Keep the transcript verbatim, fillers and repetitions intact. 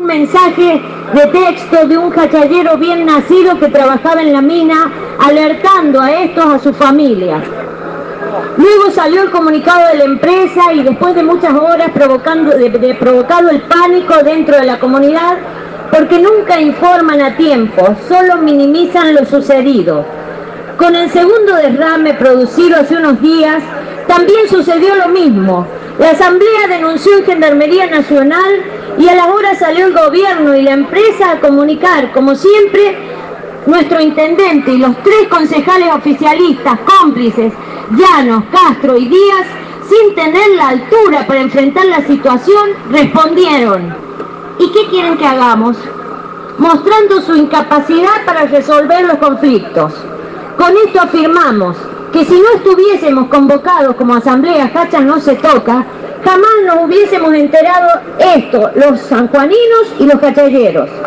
mensaje de texto de un jachallero bien nacido que trabajaba en la mina, alertando a estos a sus familias. Luego salió el comunicado de la empresa y después de muchas horas provocando, de, de provocado el pánico dentro de la comunidad, porque nunca informan a tiempo, solo minimizan lo sucedido. Con el segundo derrame producido hace unos días, también sucedió lo mismo. La asamblea denunció en Gendarmería Nacional y a las horas salió el gobierno y la empresa a comunicar, como siempre, nuestro intendente y los tres concejales oficialistas cómplices, Llanos, Castro y Díaz, sin tener la altura para enfrentar la situación, respondieron: ¿y qué quieren que hagamos? Mostrando su incapacidad para resolver los conflictos. Con esto afirmamos que si no estuviésemos convocados como asamblea Hacha no se toca, jamás nos hubiésemos enterado esto, los sanjuaninos y los hachalleros.